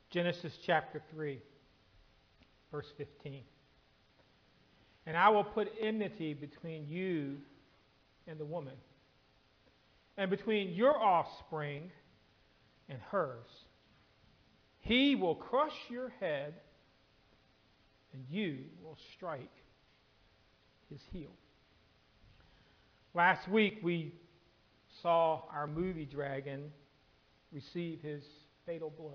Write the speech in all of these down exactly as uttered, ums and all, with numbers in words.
Genesis chapter three, verse fifteen. And I will put enmity between you and the woman, and between your offspring and hers. He will crush your head, and you will strike his heel. Last week we saw our movie dragon receive his fatal blow.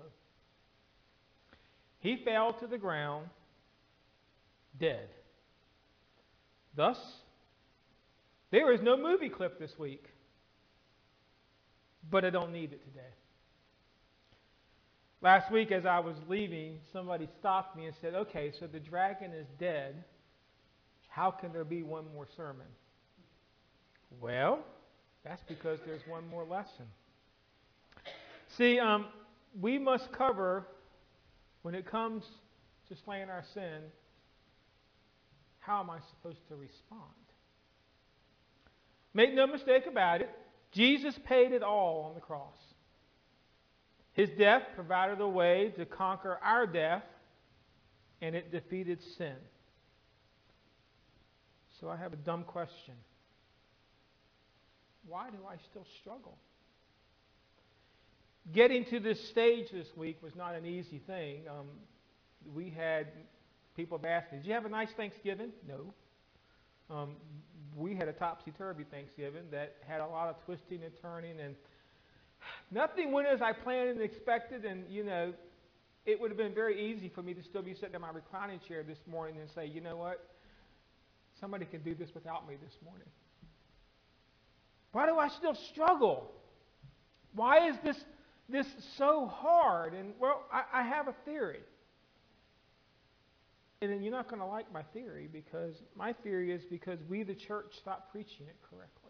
He fell to the ground dead. Thus, there is no movie clip this week, but I don't need it today. Last week as I was leaving, somebody stopped me and said, okay, so the dragon is dead. How can there be one more sermon? Well, that's because there's one more lesson. See, um, we must cover, when it comes to slaying our sin, how am I supposed to respond? Make no mistake about it, Jesus paid it all on the cross. His death provided a way to conquer our death, and it defeated sin. So I have a dumb question. Why do I still struggle? Getting to this stage this week was not an easy thing. Um, we had people have asked me, did you have a nice Thanksgiving? No. Um, we had a topsy-turvy Thanksgiving that had a lot of twisting and turning, and nothing went as I planned and expected. And, you know, it would have been very easy for me to still be sitting in my reclining chair this morning and say, you know what? Somebody can do this without me this morning. Why do I still struggle? Why is this this so hard? And, well, I, I have a theory. And then you're not going to like my theory, because my theory is because we, the church, stopped preaching it correctly.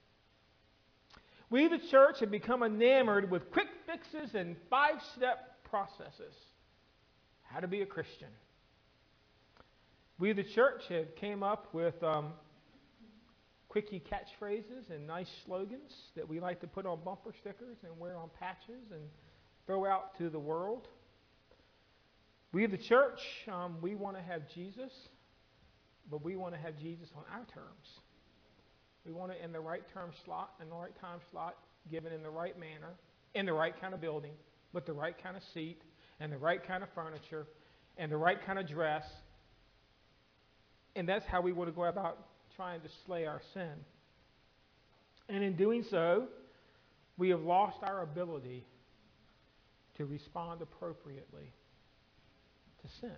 We, the church, have become enamored with quick fixes and five-step processes. How to be a Christian. We, the church, have came up with um, quickie catchphrases and nice slogans that we like to put on bumper stickers and wear on patches and throw out to the world. We, the church, um, we want to have Jesus, but we want to have Jesus on our terms. We want it in the right term slot, in the right time slot, given in the right manner, in the right kind of building, with the right kind of seat, and the right kind of furniture, and the right kind of dress. And that's how we want to go about trying to slay our sin. And in doing so, we have lost our ability to respond appropriately to sin.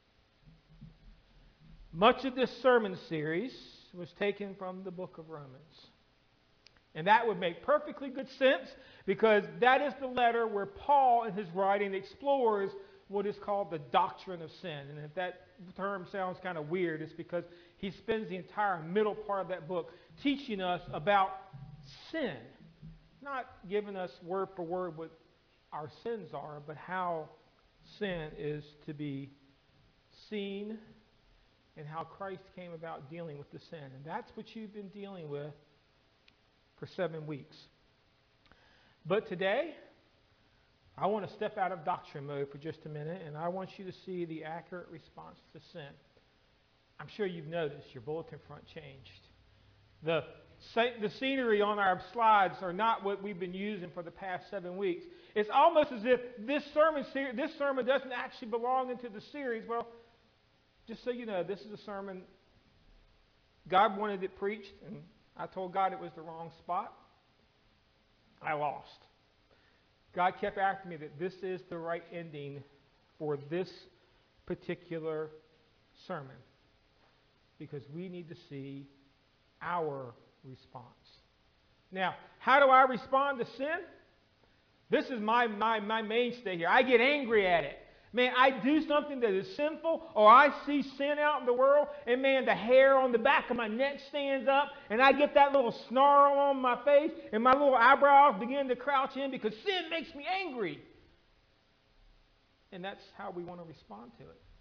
Much of this sermon series was taken from the book of Romans. And that would make perfectly good sense, because that is the letter where Paul in his writing explores what is called the doctrine of sin. And if that term sounds kind of weird, it's because he spends the entire middle part of that book teaching us about sin. Not giving us word for word what our sins are, but how sin is to be seen and how Christ came about dealing with the sin. And that's what you've been dealing with for seven weeks. But today, I want to step out of doctrine mode for just a minute, and I want you to see the accurate response to sin. I'm sure you've noticed your bulletin front changed. The, the scenery on our slides are not what we've been using for the past seven weeks. It's almost as if this sermon, ser- this sermon doesn't actually belong into the series. Well, just so you know, this is a sermon God wanted it preached, and I told God it was the wrong spot. I lost. God kept after me that this is the right ending for this particular sermon, because we need to see our response. Now, how do I respond to sin? This is my, my, my mainstay here. I get angry at it. Man, I do something that is sinful, or I see sin out in the world, and man, the hair on the back of my neck stands up, and I get that little snarl on my face, and my little eyebrows begin to crouch in because sin makes me angry. And that's how we want to respond to it.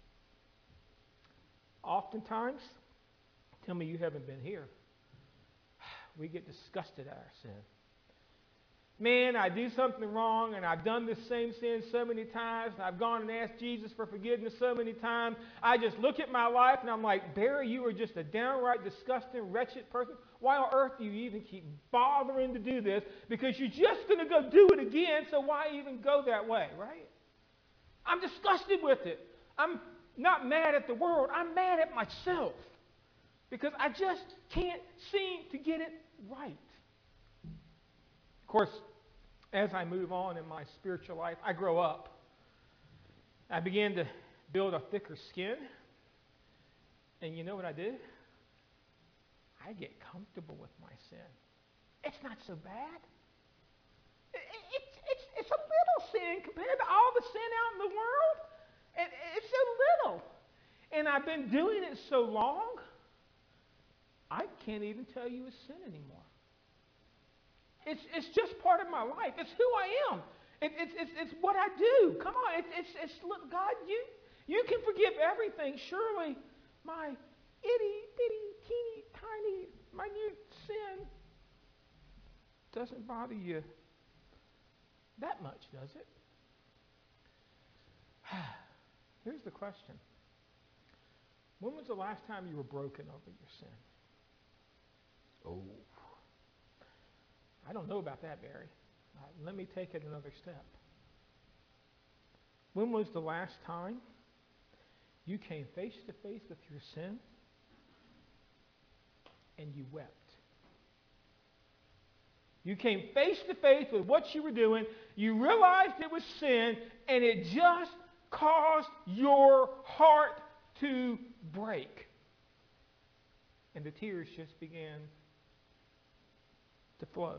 Oftentimes, tell me you haven't been here, we get disgusted at our sin. man, I do something wrong, and I've done this same sin so many times, and I've gone and asked Jesus for forgiveness so many times. I just look at my life, and I'm like, Barry, you are just a downright disgusting, wretched person. Why on earth do you even keep bothering to do this? Because you're just going to go do it again, so why even go that way, right? I'm disgusted with it. I'm not mad at the world. I'm mad at myself because I just can't seem to get it right. Of course, as I move on in my spiritual life, I grow up. I began to build a thicker skin. And you know what I do? I get comfortable with my sin. It's not so bad. It's, it's, it's a little sin compared to all the sin out in the world. It, it's so little. And I've been doing it so long, I can't even tell you it's sin anymore. It's, it's just part of my life. It's who I am. It, it's, it's, it's what I do. Come on. It's, it's, it's look, God, you, you can forgive everything. Surely my itty, bitty, teeny, tiny, minute sin doesn't bother you that much, does it? Here's the question. When was the last time you were broken over your sin? Oh. I don't know about that, Barry. Uh, let me take it another step. When was the last time you came face to face with your sin and you wept? You came face to face with what you were doing. You realized it was sin, and it just caused your heart to break. And the tears just began to flow.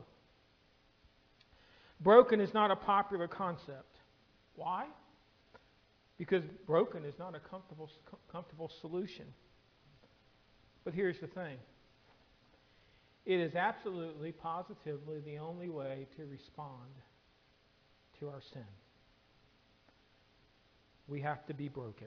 Broken is not a popular concept. Why? Because broken is not a comfortable, comfortable solution. But here's the thing. It is absolutely, positively the only way to respond to our sin. We have to be broken.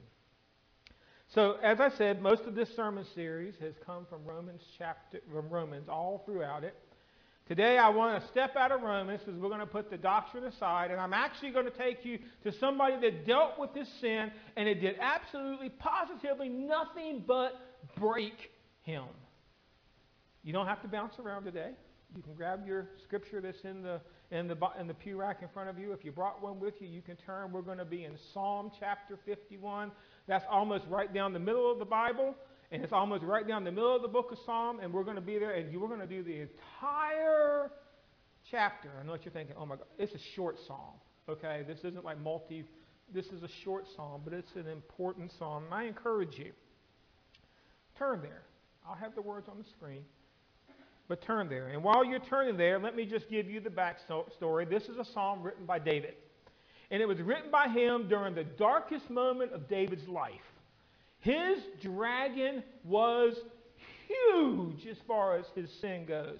So, as I said, most of this sermon series has come from Romans chapter, from Romans all throughout it. Today, I want to step out of Romans because we're going to put the doctrine aside, and I'm actually going to take you to somebody that dealt with this sin, and it did absolutely, positively nothing but break him. You don't have to bounce around today. You can grab your scripture that's in the in the in the pew rack in front of you. If you brought one with you, you can turn. We're going to be in Psalm chapter fifty-one. That's almost right down the middle of the Bible, and it's almost right down the middle of the book of Psalm. And we're going to be there, and we're going to do the entire chapter. I know what you're thinking. Oh my God, it's a short psalm. Okay, this isn't like multi. This is a short psalm, but it's an important psalm. And I encourage you, turn there. I'll have the words on the screen. But turn there. And while you're turning there, let me just give you the backstory. This is a psalm written by David. And it was written by him during the darkest moment of David's life. His dragon was huge as far as his sin goes.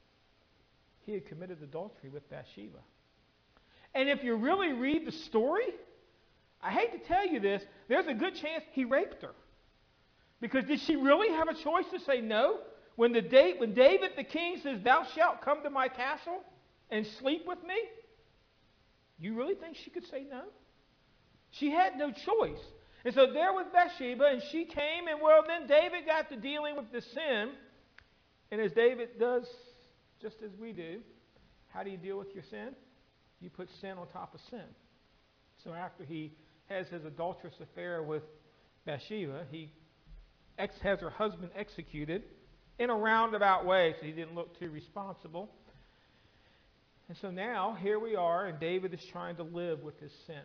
He had committed adultery with Bathsheba. And if you really read the story, I hate to tell you this, there's a good chance he raped her. Because did she really have a choice to say no? When, the day, when David the king says, "Thou shalt come to my castle and sleep with me," you really think she could say no? She had no choice. And so there was Bathsheba, and she came, and well, then David got to dealing with the sin. And as David does, just as we do, how do you deal with your sin? You put sin on top of sin. So after he has his adulterous affair with Bathsheba, he ex- has her husband executed in a roundabout way, so he didn't look too responsible. And so now, here we are, and David is trying to live with his sin.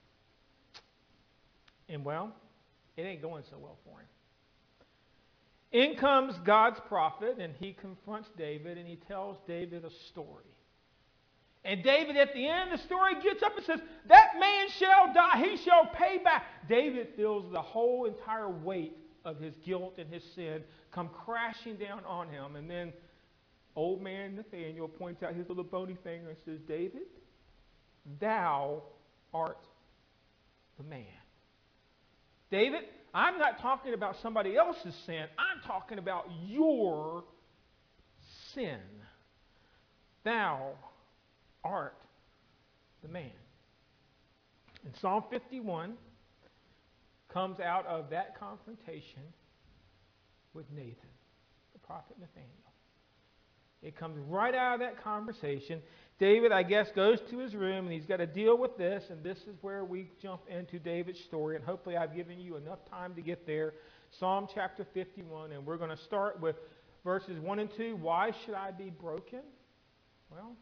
And well, it ain't going so well for him. In comes God's prophet, and he confronts David, and he tells David a story. And David, at the end of the story, gets up and says, "That man shall die, he shall pay back." David feels the whole entire weight of his guilt and his sin come crashing down on him. And then old man Nathaniel points out his little bony finger and says, "David, thou art the man." David, I'm not talking about somebody else's sin. I'm talking about your sin. Thou art the man. And Psalm fifty-one comes out of that confrontation with Nathan, the prophet Nathaniel. It comes right out of that conversation. David, I guess, goes to his room, and he's got to deal with this, and this is where we jump into David's story, and hopefully I've given you enough time to get there. Psalm chapter fifty-one, and we're going to start with verses one and two. Why should I be broken? Well,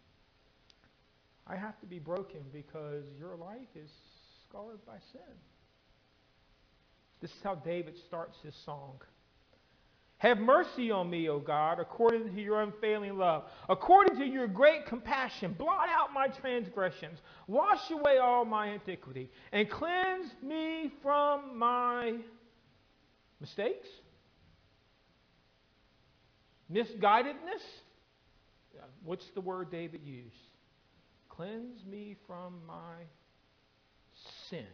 I have to be broken because your life is scarred by sin. This is how David starts his song. Have mercy on me, O God, according to your unfailing love. According to your great compassion, blot out my transgressions. Wash away all my iniquity, and cleanse me from my mistakes, misguidedness. What's the word David used? Cleanse me from my sin.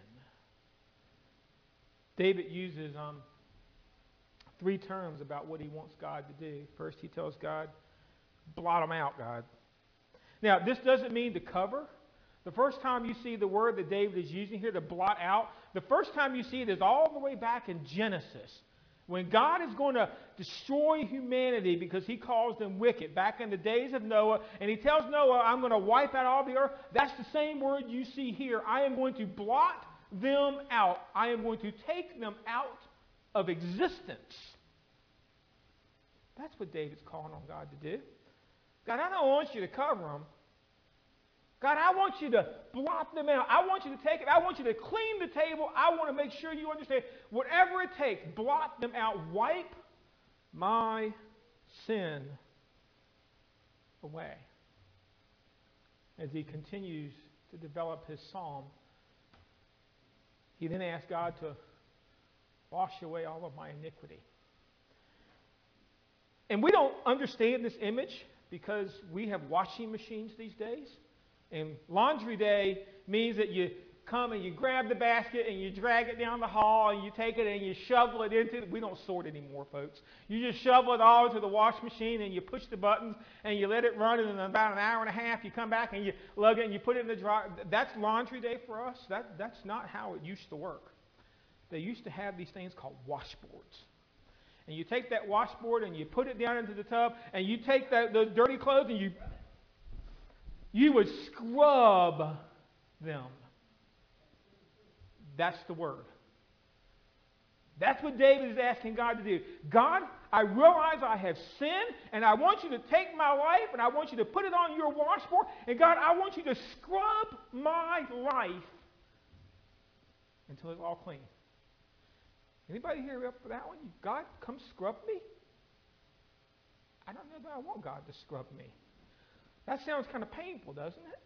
David uses um, three terms about what he wants God to do. First, he tells God, blot them out, God. Now, this doesn't mean to cover. The first time you see the word that David is using here, to blot out, the first time you see it is all the way back in Genesis, when God is going to destroy humanity because he calls them wicked, back in the days of Noah, and he tells Noah, I'm going to wipe out all the earth. That's the same word you see here. I am going to blot them out. I am going to take them out of existence. That's what David's calling on God to do. God, I don't want you to cover them. God, I want you to blot them out. I want you to take it. I want you to clean the table. I want to make sure you understand. Whatever it takes, blot them out. Wipe my sin away. As he continues to develop his psalm, he then asks God to wash away all of my iniquity. And we don't understand this image because we have washing machines these days. And laundry day means that you come and you grab the basket and you drag it down the hall and you take it and you shovel it into it. We don't sort anymore, folks. You just shovel it all into the wash machine and you push the buttons and you let it run, and in about an hour and a half you come back and you lug it and you put it in the dryer. That's laundry day for us. That, that's not how it used to work. They used to have these things called washboards. And you take that washboard and you put it down into the tub, and you take that, those dirty clothes and you you would scrub them. That's the word. That's what David is asking God to do. God, I realize I have sinned, and I want you to take my life, and I want you to put it on your washboard, and God, I want you to scrub my life until it's all clean. Anybody here up for that one? God, come scrub me? I don't know that I want God to scrub me. That sounds kind of painful, doesn't it?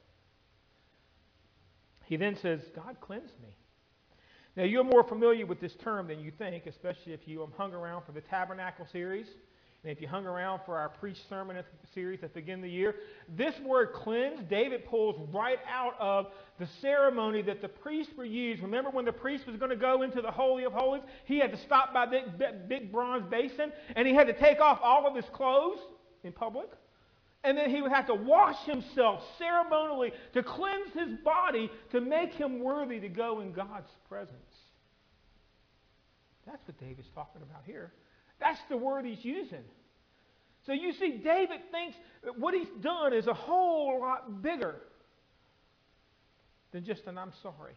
He then says, God, cleanse me. Now, you're more familiar with this term than you think, especially if you um, hung around for the Tabernacle series, and if you hung around for our preach sermon series at the beginning of the year. This word cleanse, David pulls right out of the ceremony that the priests were used. Remember when the priest was going to go into the Holy of Holies? He had to stop by that big, big bronze basin, and he had to take off all of his clothes in public. And then he would have to wash himself ceremonially to cleanse his body to make him worthy to go in God's presence. That's what David's talking about here. That's the word he's using. So you see, David thinks that what he's done is a whole lot bigger than just an I'm sorry.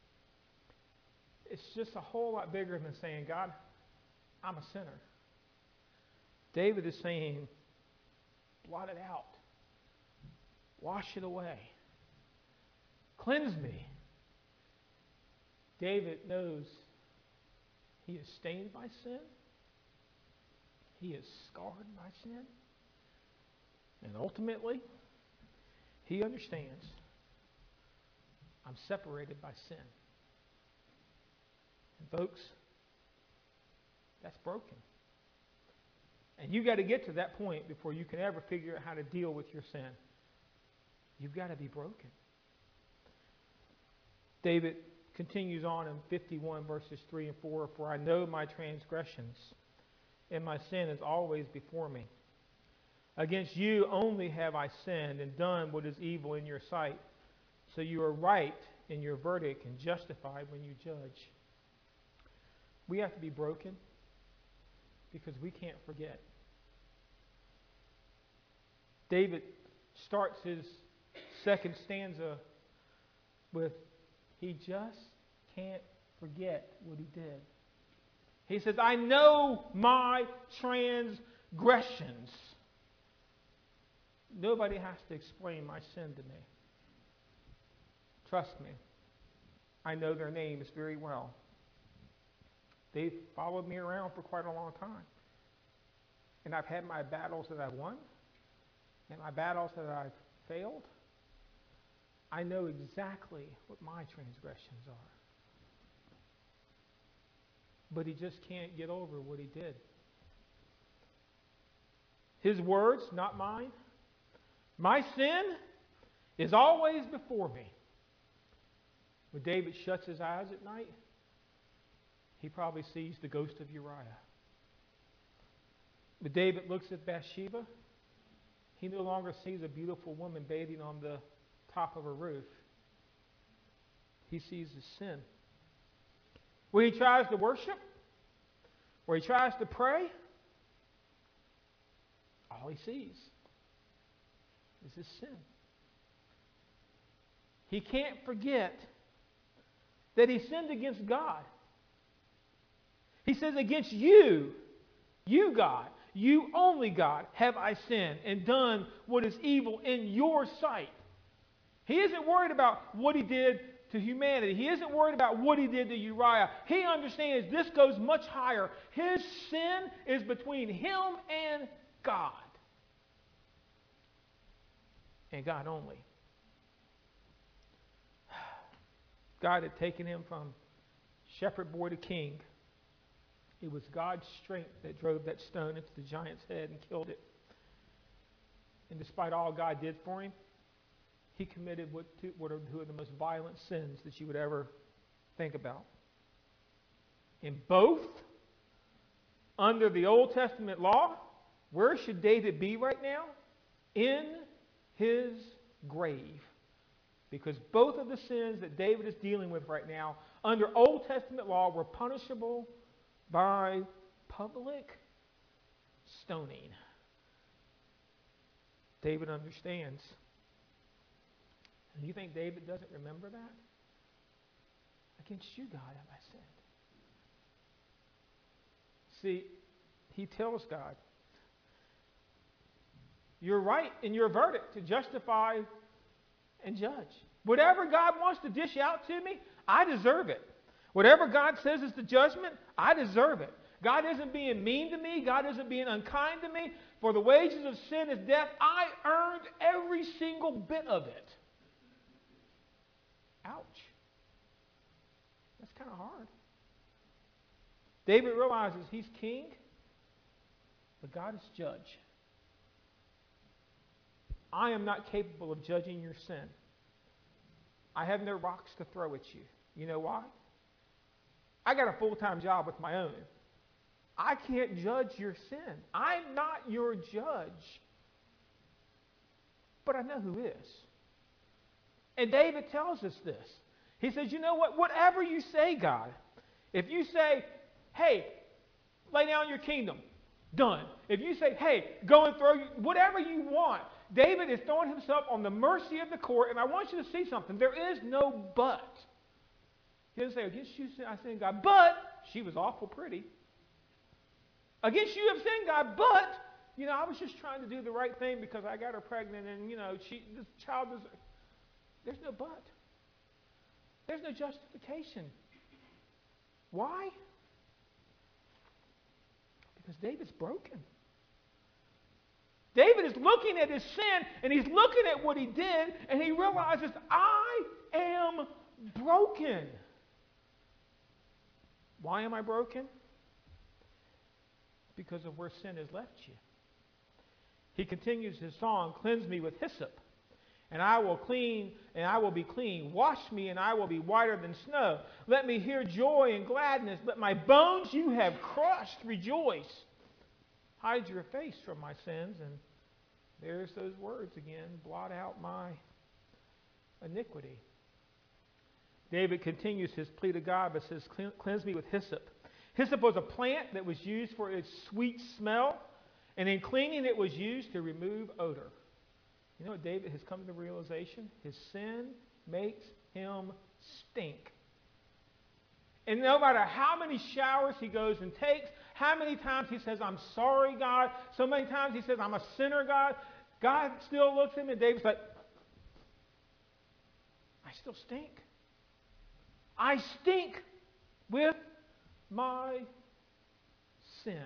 It's just a whole lot bigger than saying, God, I'm a sinner. David is saying, blot it out. Wash it away. Cleanse me. David knows he is stained by sin. He is scarred by sin. And ultimately, he understands, I'm separated by sin. And folks, that's broken. And you've got to get to that point before you can ever figure out how to deal with your sin. You've got to be broken. David continues on in fifty-one verses three and four, for I know my transgressions, and my sin is always before me. Against you only have I sinned and done what is evil in your sight. So you are right in your verdict and justified when you judge. We have to be broken because we can't forget. David starts his second stanza with, he just can't forget what he did. He says, I know my transgressions. Nobody has to explain my sin to me. Trust me. I know their names very well. They've followed me around for quite a long time. And I've had my battles that I've won and my battles that I've failed. I know exactly what my transgressions are. But he just can't get over what he did. His words, not mine. My sin is always before me. When David shuts his eyes at night, he probably sees the ghost of Uriah. When David looks at Bathsheba, he no longer sees a beautiful woman bathing on the top of a roof. He sees his sin. When he tries to worship, or he tries to pray, all he sees is his sin. He can't forget that he sinned against God. He says, against you, you God, you only God, have I sinned and done what is evil in your sight. He isn't worried about what he did to humanity. He isn't worried about what he did to Uriah. He understands this goes much higher. His sin is between him and God. And God only. God had taken him from shepherd boy to king. It was God's strength that drove that stone into the giant's head and killed it. And despite all God did for him, he committed what, two, what are two of the most violent sins that you would ever think about. In both, under the Old Testament law, where should David be right now? In his grave. Because both of the sins that David is dealing with right now, under Old Testament law, were punishable by public stoning. David understands. And you think David doesn't remember that? Against you, God, have I sinned. See, he tells God, you're right in your verdict to justify and judge. Whatever God wants to dish out to me, I deserve it. Whatever God says is the judgment, I deserve it. God isn't being mean to me. God isn't being unkind to me. For the wages of sin is death. I earned every single bit of it. Ouch. That's kind of hard. David realizes he's king, but God is judge. I am not capable of judging your sin. I have no rocks to throw at you. You know why? I got a full-time job with my own. I can't judge your sin. I'm not your judge. But I know who is. And David tells us this. He says, you know what? Whatever you say, God, if you say, hey, lay down your kingdom, done. If you say, hey, go and throw, whatever you want, David is throwing himself on the mercy of the court, and I want you to see something. There is no but. He doesn't say, against you I sin, God, but she was awful pretty. Against you have sinned, God, but, you know, I was just trying to do the right thing because I got her pregnant, and, you know, she, this child is... There's no but. There's no justification. Why? Because David's broken. David is looking at his sin, and he's looking at what he did, and he realizes, I am broken. Why am I broken? Because of where sin has left you. He continues his song, cleanse me with hyssop, and I will clean, and I will be clean. Wash me, and I will be whiter than snow. Let me hear joy and gladness. Let my bones you have crushed rejoice. Hide your face from my sins, and There's those words again. Blot out my iniquity. David continues his plea to God, but says, cleanse me with hyssop. Hyssop was a plant that was used for its sweet smell, and in cleaning it was used to remove odor. You know what David has come to the realization? His sin makes him stink. And no matter how many showers he goes and takes, how many times he says, I'm sorry, God, so many times he says, I'm a sinner, God, God still looks at him and David's like, I still stink. I stink with my sin.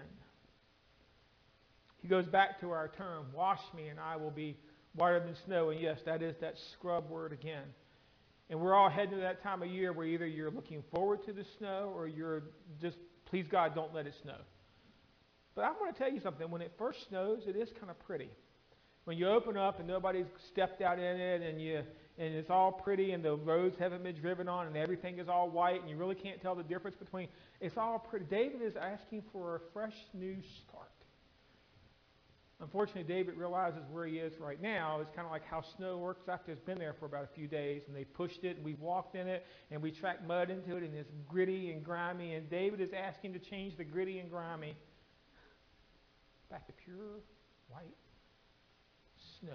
He goes back to our term, wash me and I will be whiter than snow. And yes, that is that scrub word again. And we're all heading to that time of year where either you're looking forward to the snow or you're just, please God, don't let it snow. But I want to tell you something. When it first snows, it is kind of pretty. When you open up and nobody's stepped out in it and you and it's all pretty and the roads haven't been driven on and everything is all white and you really can't tell the difference between, it's all pretty. David is asking for a fresh new start. Unfortunately, David realizes where he is right now. It's kind of like how snow works after it's been there for about a few days, and they pushed it, and we walked in it, and we tracked mud into it, and it's gritty and grimy, and David is asking to change the gritty and grimy back to pure white snow.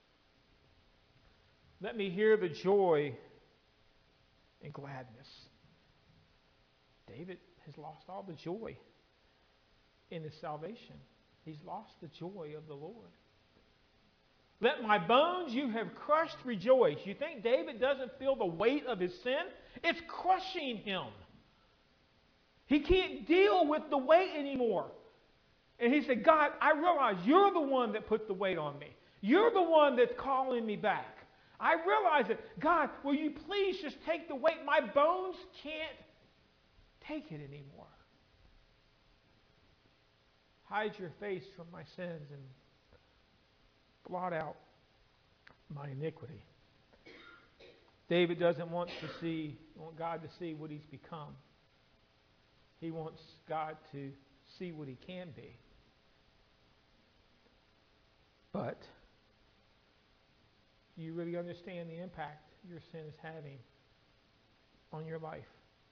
Let me hear the joy and gladness. David has lost all the joy in his salvation. He's lost the joy of the Lord. Let my bones you have crushed rejoice. You think David doesn't feel the weight of his sin? It's crushing him. He can't deal with the weight anymore. And he said, God, I realize you're the one that put the weight on me. You're the one that's calling me back. I realize it. God, will you please just take the weight? My bones can't take it anymore. Hide your face from my sins and blot out my iniquity. David doesn't want to see, want God to see what he's become. He wants God to see what he can be. But do you really understand the impact your sin is having on your life?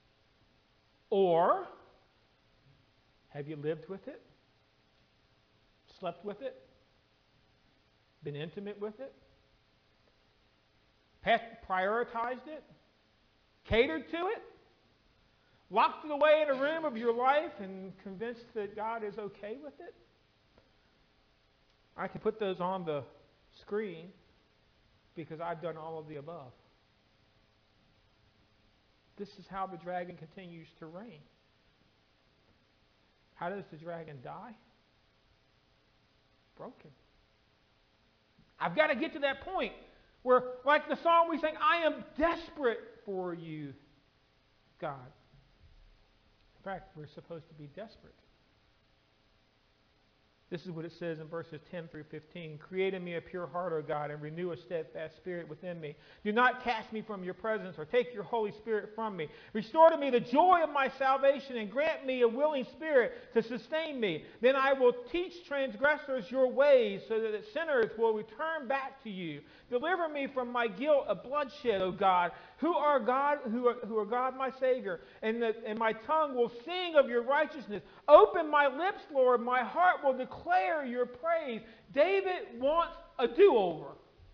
Or have you lived with it? Slept with it? Been intimate with it? Prioritized it? Catered to it? Locked it away in a room of your life and convinced that God is okay with it? I can put those on the screen because I've done all of the above. This is how the dragon continues to reign. How does the dragon die? Broken. I've got to get to that point where, like the song we sing, I am desperate for you, God. In fact, we're supposed to be desperate. This is what it says in verses ten through fifteen. Create in me a pure heart, O God, and renew a steadfast spirit within me. Do not cast me from your presence or take your Holy Spirit from me. Restore to me the joy of my salvation and grant me a willing spirit to sustain me. Then I will teach transgressors your ways so that sinners will return back to you. Deliver me from my guilt of bloodshed, O God, who are God, who are, who are God my Savior, and, the, and my tongue will sing of your righteousness. Open my lips, Lord, my heart will declare your praise. David wants a do-over.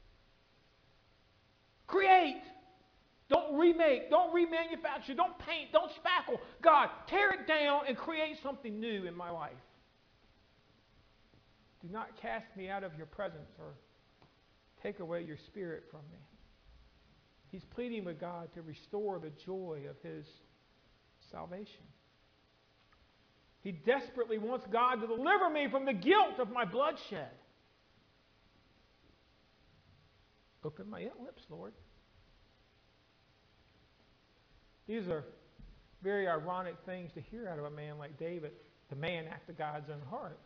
Create. Don't remake. Don't remanufacture. Don't paint. Don't spackle. God, tear it down and create something new in my life. Do not cast me out of your presence or take away your spirit from me. He's pleading with God to restore the joy of his salvation. He desperately wants God to deliver me from the guilt of my bloodshed. Open my lips, Lord. These are very ironic things to hear out of a man like David, the man after God's own heart.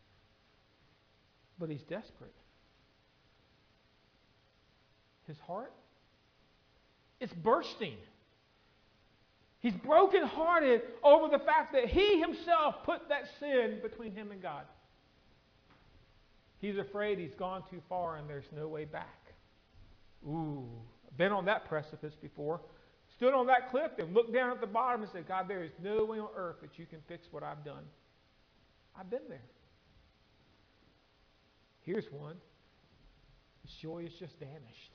But he's desperate. His heart, it's bursting. He's brokenhearted over the fact that he himself put that sin between him and God. He's afraid he's gone too far and there's no way back. Ooh, been on that precipice before. Stood on that cliff and looked down at the bottom and said, God, there is no way on earth that you can fix what I've done. I've been there. Here's one. His joy has just vanished.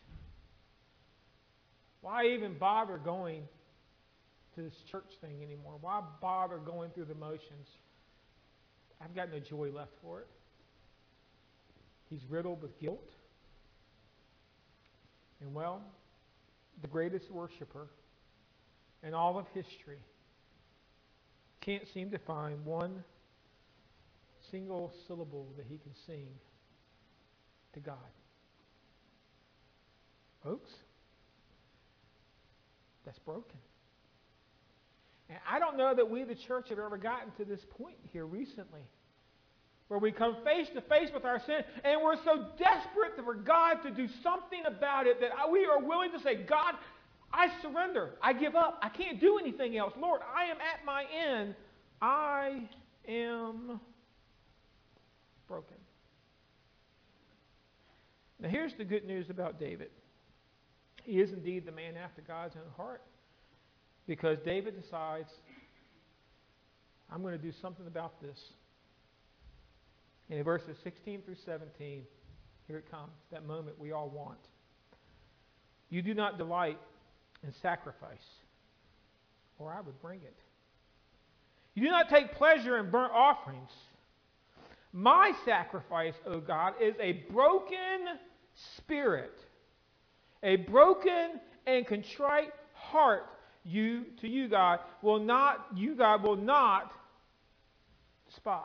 Why even bother going to this church thing anymore? Why bother going through the motions? I've got no joy left for it. He's riddled with guilt. And well, the greatest worshiper in all of history can't seem to find one single syllable that he can sing to God. Folks, that's broken. And I don't know that we, the church, have ever gotten to this point here recently where we come face to face with our sin and we're so desperate for God to do something about it that we are willing to say, God, I surrender. I give up. I can't do anything else. Lord, I am at my end. I am broken. Now, here's the good news about David. He is indeed the man after God's own heart, because David decides, I'm going to do something about this. And in verses sixteen through seventeen, here it comes, that moment we all want. You do not delight in sacrifice, or I would bring it. You do not take pleasure in burnt offerings. My sacrifice, O God, is a broken spirit, a broken and contrite heart. You to you, God, will not you, God, will not despise.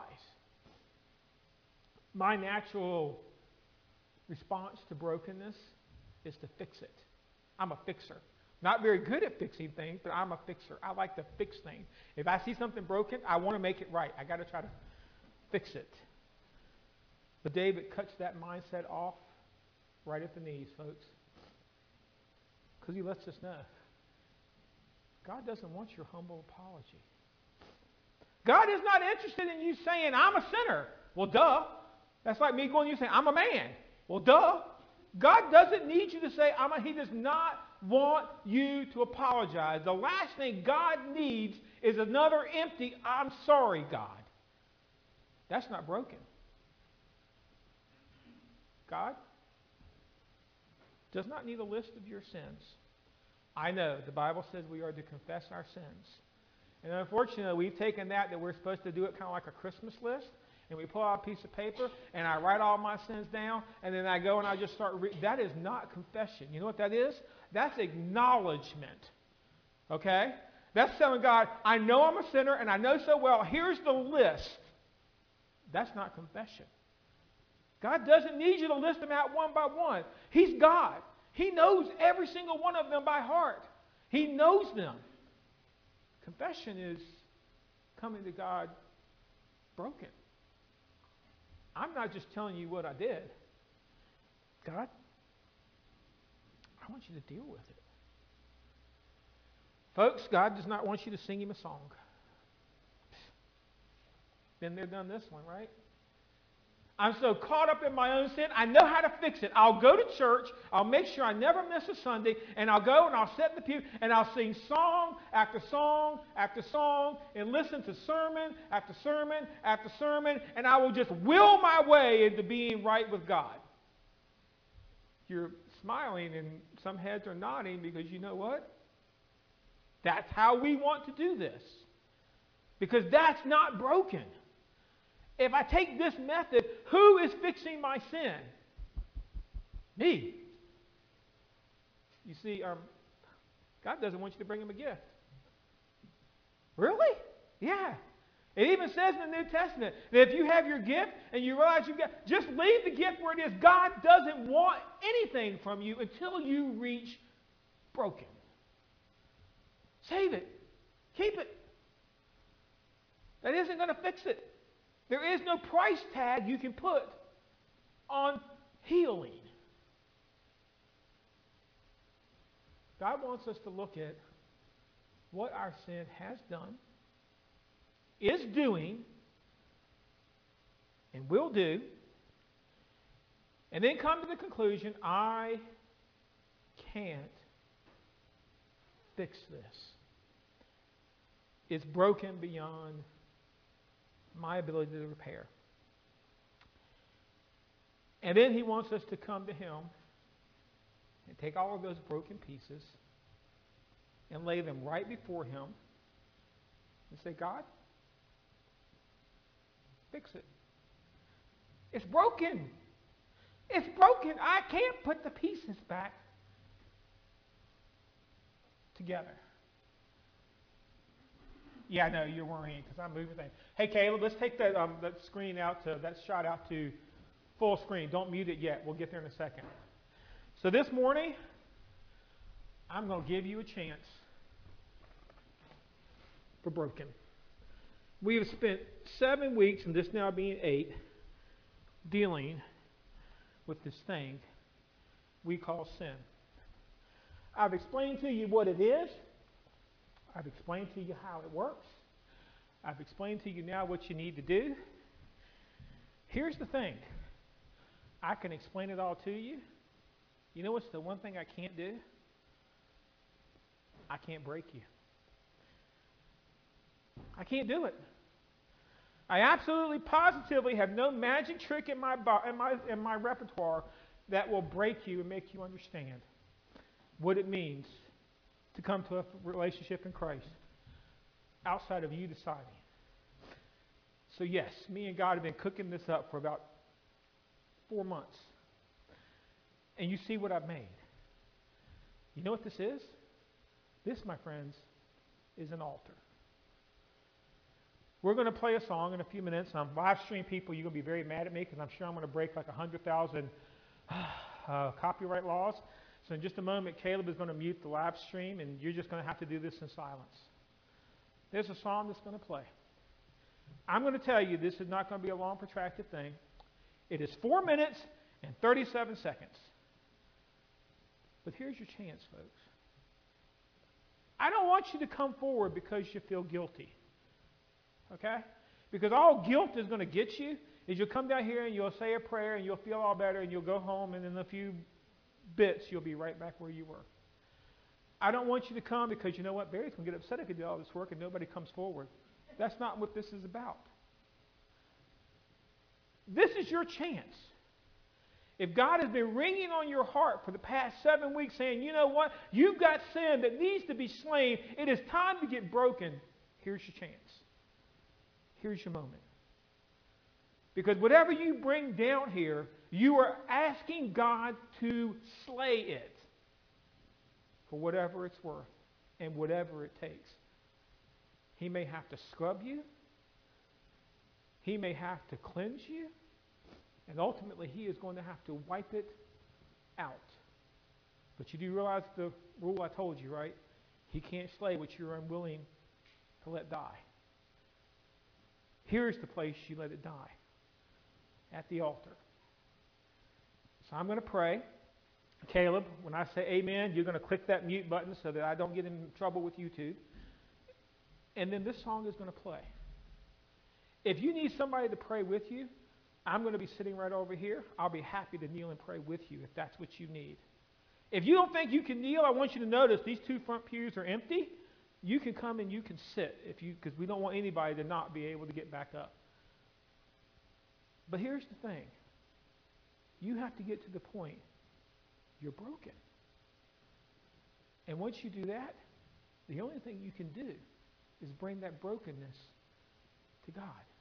My natural response to brokenness is to fix it. I'm a fixer. Not very good at fixing things, but I'm a fixer. I like to fix things. If I see something broken, I want to make it right. I got to try to fix it. But David cuts that mindset off right at the knees, folks. Because he lets us know God doesn't want your humble apology. God is not interested in you saying, I'm a sinner. Well, duh. That's like me going to you saying, I'm a man. Well, duh. God doesn't need you to say, I'm a, he does not want you to apologize. The last thing God needs is another empty, I'm sorry, God. That's not broken. God does not need a list of your sins. I know the Bible says we are to confess our sins. And unfortunately, we've taken that, that we're supposed to do it kind of like a Christmas list. And we pull out a piece of paper, and I write all my sins down, and then I go and I just start reading. That is not confession. You know what that is? That's acknowledgement. Okay? That's telling God, I know I'm a sinner, and I know so well. Here's the list. That's not confession. God doesn't need you to list them out one by one. He's God. He knows every single one of them by heart. He knows them. Confession is coming to God broken. I'm not just telling you what I did. God, I want you to deal with it. Folks, God does not want you to sing him a song. Been there, done this one, right? I'm so caught up in my own sin, I know how to fix it. I'll go to church, I'll make sure I never miss a Sunday, and I'll go and I'll sit in the pew, and I'll sing song after song after song, and listen to sermon after sermon after sermon, and I will just will my way into being right with God. You're smiling, and some heads are nodding, because you know what? That's how we want to do this. Because that's not broken. If I take this method, who is fixing my sin? Me. You see, um, God doesn't want you to bring him a gift. Really? Yeah. It even says in the New Testament that if you have your gift and you realize you've got, just leave the gift where it is. God doesn't want anything from you until you reach broken. Save it. Keep it. That isn't going to fix it. There is no price tag you can put on healing. God wants us to look at what our sin has done, is doing, and will do, And then come to the conclusion, I can't fix this. It's broken beyond my ability to repair. And then he wants us to come to him and take all of those broken pieces and lay them right before him and say, God, fix it. It's broken. It's broken. I can't put the pieces back together. Yeah, I know you're worrying because I'm moving things. Hey, Caleb, let's take that, um, that screen out to, that shot out to full screen. Don't mute it yet. We'll get there in a second. So this morning, I'm going to give you a chance for broken. We have spent seven weeks, and this now being eight, dealing with this thing we call sin. I've explained to you what it is. I've explained to you how it works. I've explained to you now what you need to do. Here's the thing. I can explain it all to you. You know what's the one thing I can't do? I can't break you. I can't do it. I absolutely positively have no magic trick in my, in my, in my repertoire that will break you and make you understand what it means to come to a relationship in Christ outside of you deciding. So yes, me and God have been cooking this up for about four months. And you see what I've made. You know what this is? This, my friends, is an altar. We're going to play a song in a few minutes. Um, live stream people, you're going to be very mad at me because I'm sure I'm going to break like one hundred thousand uh, copyright laws. So in just a moment, Caleb is going to mute the live stream, and you're just going to have to do this in silence. There's a song that's going to play. I'm going to tell you this is not going to be a long, protracted thing. It is four minutes and thirty-seven seconds. But here's your chance, folks. I don't want you to come forward because you feel guilty. Okay? Because all guilt is going to get you is you'll come down here and you'll say a prayer and you'll feel all better and you'll go home, and in a few bits you'll be right back where you were. I don't want you to come because you know what? Barry's going to get upset if you do all this work and nobody comes forward. That's not what this is about. This is your chance. If God has been ringing on your heart for the past seven weeks saying, you know what? You've got sin that needs to be slain. It is time to get broken. Here's your chance. Here's your moment. Because whatever you bring down here, you are asking God to slay it for whatever it's worth and whatever it takes. He may have to scrub you. He may have to cleanse you. And ultimately, he is going to have to wipe it out. But you do realize the rule I told you, right? He can't slay what you're unwilling to let die. Here's the place you let it die. At the altar. So I'm going to pray. Caleb, when I say amen, you're going to click that mute button so that I don't get in trouble with YouTube. And then this song is going to play. If you need somebody to pray with you, I'm going to be sitting right over here. I'll be happy to kneel and pray with you if that's what you need. If you don't think you can kneel, I want you to notice these two front pews are empty. You can come and you can sit if you, because we don't want anybody to not be able to get back up. But here's the thing. You have to get to the point you're broken. And once you do that, the only thing you can do is bring that brokenness to God.